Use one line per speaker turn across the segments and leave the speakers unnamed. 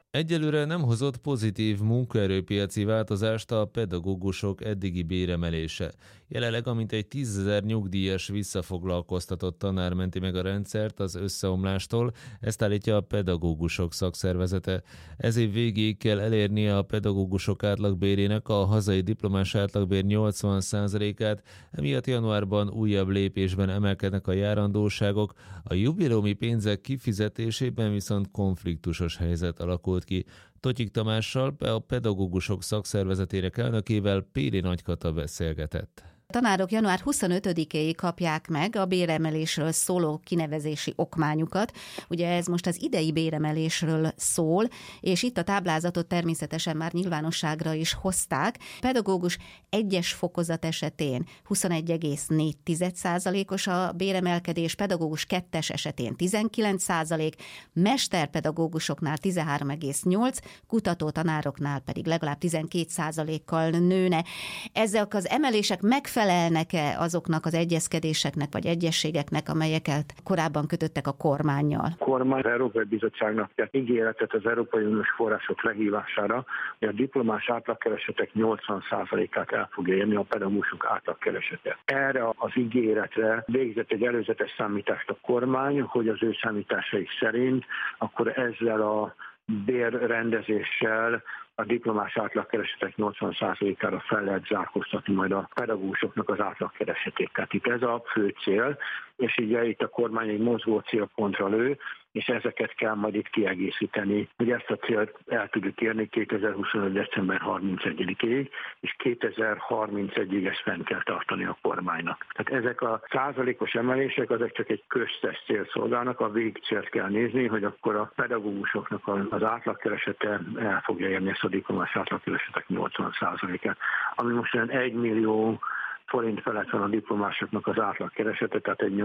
Egyelőre nem hozott pozitív munkaerőpiaci változást a pedagógusok eddigi béremelése. Jelenleg mintegy 10 000 nyugdíjas visszafoglalkoztatott tanár menti meg a rendszert az összeomlástól, ezt állítja a pedagógusok szakszervezete. Ez év végéig kell elérnie a pedagógusok átlagbérének a hazai diplomás átlagbér 80%-át, emiatt januárban újabb lépésben emelkednek a járandóságok, a jubileumi pénzek kifizetésében viszont konfliktusos helyzet alakult ki. Totyik Tamással, a pedagógusok szakszervezetének elnökével Péri Nagykata beszélgetett.
A tanárok január 25-éig kapják meg a béremelésről szóló kinevezési okmányukat. Ugye ez most az idei béremelésről szól, és itt a táblázatot természetesen már nyilvánosságra is hozták. Pedagógus 1-es fokozat esetén 21,4%-os a béremelkedés, pedagógus 2-es esetén 19%, mesterpedagógusoknál 13,8%, kutatótanároknál pedig legalább 12%-kal nőne. Ezek az emelések megfelelnek-e azoknak az egyezkedéseknek vagy egyezségeknek, amelyeket korábban kötöttek a kormánnyal?
A kormány az Európai Bizottságnak tett ígéretet az Európai Uniós források lehívására, hogy a diplomás átlagkeresetek 80%-át el fogja érni a pedagógusok átlagkeresete. Erre az ígéretre végzett egy előzetes számítást a kormány, hogy az ő számításai szerint akkor ezzel a bérrendezéssel a diplomás átlagkeresetek 80%-ára fel lehet zárkóztatni majd a pedagógusoknak az átlagkeresetét. Tehát itt ez a fő cél, és ugye itt a kormány egy mozgó célpontra lő, és ezeket kell majd itt kiegészíteni, hogy ezt a célt el tudjuk érni 2025. december 31-ig, és 2031-ig ezt fenn kell tartani a kormánynak. Tehát ezek a százalékos emelések, azok csak egy köztes cél szolgálnak, a végcélt kell nézni, hogy akkor a pedagógusoknak az átlagkeresete el fogja érni ezt a diplomás átlagkeresetek 80%-át, ami most olyan 1 millió forint felett van a diplomásoknak az átlagkeresete, tehát egy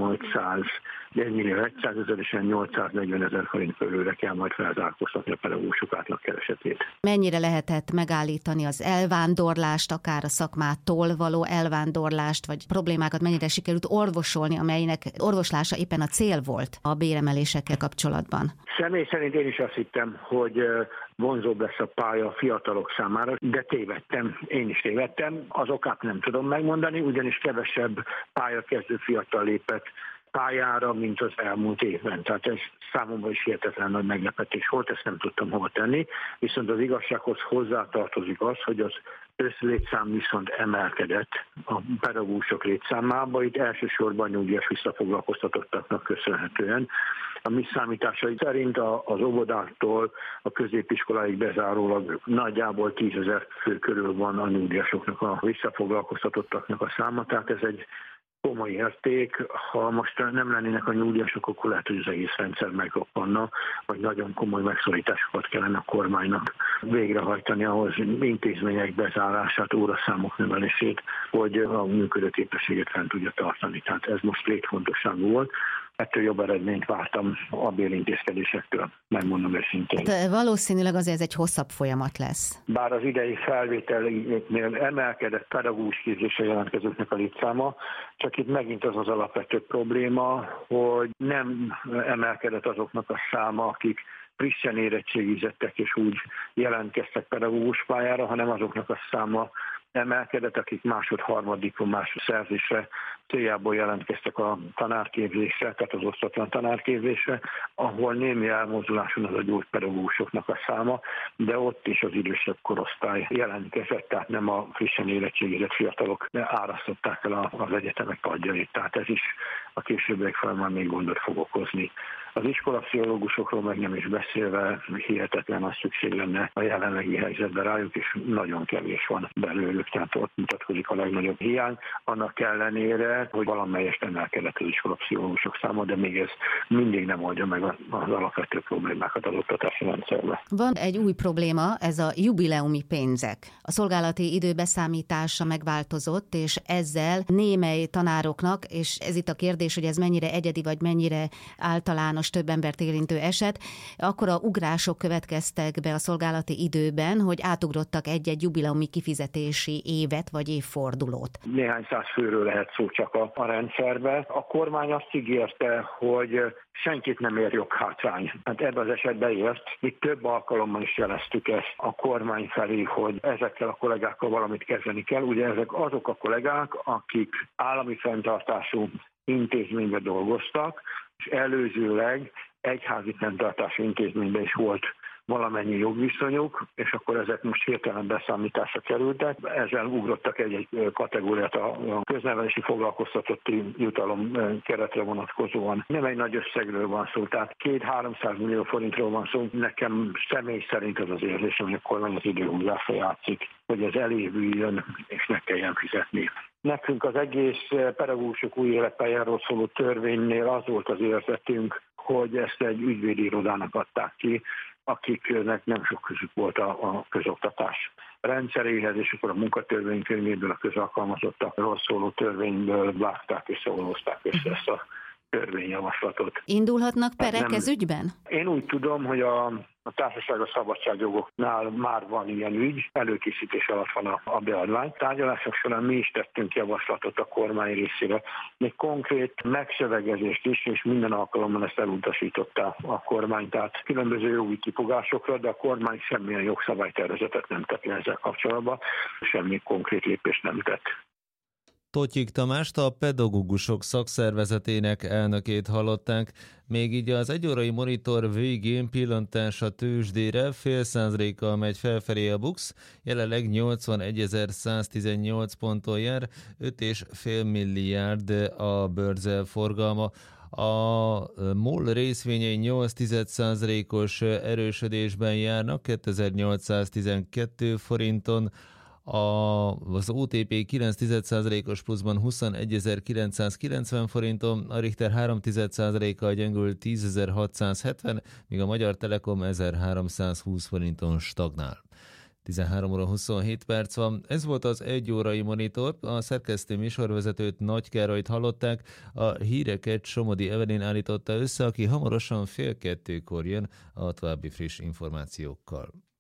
1 millió 100 000 és 840 000 forint körülre kell majd felzárkóztatni a pedagógusok átlagkeresetét.
Mennyire lehetett megállítani az elvándorlást, akár a szakmától való elvándorlást, vagy problémákat mennyire sikerült orvosolni, amelynek orvoslása éppen a cél volt a béremelésekkel kapcsolatban?
Személy szerint én is azt hittem, hogy vonzóbb lesz a pálya a fiatalok számára, de tévedtem, én is tévedtem. Az okát nem tudom megmondani, ugyanis kevesebb pályakezdő fiatal lépett pályára, mint az elmúlt évben. Tehát ez számomra is hihetetlen nagy meglepetés volt, ezt nem tudtam hova tenni, viszont az igazsághoz hozzátartozik az, hogy az összlétszám viszont emelkedett a pedagógusok létszámába, itt elsősorban nyugdíjas visszafoglalkoztatottaknak köszönhetően. A mi számításai szerint az óvodáktól a középiskoláig bezárólag nagyjából 10 000 fő körül van a nyugdíjasoknak, a visszafoglalkoztatottaknak a száma, tehát ez egy komoly érték. Ha most nem lennének a nyugdíjasok, akkor lehet, hogy az egész rendszer megroppanna, vagy nagyon komoly megszorításokat kellene a kormánynak végrehajtani ahhoz, intézmények bezárását, óraszámok növelését, hogy a működőképességet fent tudja tartani. Tehát ez most létfontosságú volt. Ettől jobb eredményt vártam a bérintézkedésektől, megmondom őszintén.
De valószínűleg azért ez egy hosszabb folyamat lesz.
Bár az idei felvételnél emelkedett pedagógus képzésre jelentkezőknek a létszáma, csak itt megint az alapvető probléma, hogy nem emelkedett azoknak a száma, akik frissen érettségizettek és úgy jelentkeztek pedagógus pályára, hanem azoknak a száma emelkedett, akik másod-harmad diplomás szerzésre céljából jelentkeztek a tanárképzésre, tehát az osztatlan tanárképzésre, ahol némi elmozduláson az a gyógypedagógusoknak a száma, de ott is az idősebb korosztály jelentkezett, tehát nem a frissen érettségizett fiatalok árasztották el az egyetemek padjait, tehát ez is a későbbiek folyamán még gondot fog okozni. Az iskolapszichológusokról meg nem is beszélve hihetetlen az szükség lenne a jelenlegi helyzetben rájuk, és nagyon kevés van belőlük, tehát ott mutatkozik a legnagyobb hiány. Annak ellenére, hogy valamelyest emelkedett az iskolapszichológusok száma, de még ez mindig nem oldja meg az alapvető problémákat az oktatási rendszerben.
Van egy új probléma, ez a jubileumi pénzek. A szolgálati időbeszámítása megváltozott, és ezzel némely tanároknak, és ez itt a kérdés, hogy ez mennyire egyedi, vagy mennyire általános, hatalmas, több embert érintő eset, akkora ugrások következtek be a szolgálati időben, hogy átugrottak egy-egy jubileumi kifizetési évet vagy évfordulót.
Néhány száz főről lehet szó csak a rendszerbe. A kormány azt ígérte, hogy senkit nem ér joghátrány. Hát ebben az esetben ért. Itt több alkalommal is jeleztük ezt a kormány felé, hogy ezekkel a kollégákkal valamit kezdeni kell. Ugye ezek azok a kollégák, akik állami fenntartású intézményben dolgoztak, és előzőleg egyházi fenntartású intézményben is volt valamennyi jogviszonyuk, és akkor ezek most hirtelen beszámításra kerültek. Ezzel ugrottak egy kategóriát a köznevelési foglalkoztatotti jutalom keretre vonatkozóan. Nem egy nagy összegről van szó, tehát 200-300 millió forintról van szó. Nekem személy szerint az az érzésem, hogy a kormány az időhúzásra játszik, hogy ez elévüljön, és ne kelljen fizetni. Nekünk az egész pedagógusok új életpályáról szóló törvénynél az volt az érzetünk, hogy ezt egy ügyvédi irodának adták ki, akiknek nem sok közük volt a közoktatás rendszeréhez, és akkor a munkatörvénykönyvéből, a közalkalmazottakról szóló törvényből vágták és szólózták össze ezt a törvényjavaslatot.
Indulhatnak perek ez ügyben?
Én úgy tudom, hogy a társaság a szabadságjogoknál már van ilyen ügy, előkészítés alatt van a beadvány. Tárgyalások során mi is tettünk javaslatot a kormány részére. Még konkrét megszövegezést is, és minden alkalommal ezt elutasította a kormány. Tehát különböző jogi kifogásokra, de a kormány semmilyen jogszabálytervezetet nem tett ezzel kapcsolatban, semmi konkrét lépést nem tett.
Totyik Tamást, a pedagógusok szakszervezetének elnökét hallották, még így az egyórai monitor végén pillantás a tőzsdére, 0,5%-kal megy felfelé a BUX, jelenleg 81.118 ponton jár, 5,5 milliárd a bőrzel forgalma. A MOL részvényei 0,8%-os erősödésben járnak, 2812 forinton, az OTP 9,1%-os pluszban 21.990 forinton, a Richter 3,1%-kal gyengül 10.670, míg a Magyar Telekom 1.320 forinton stagnál. 13 óra 27 perc van. Ez volt az egy órai monitor. A szerkesztő műsorvezetőt, Nagy Károlyt hallották. A híreket Somodi Evelyn állította össze, aki hamarosan 1:30 jön a további friss információkkal.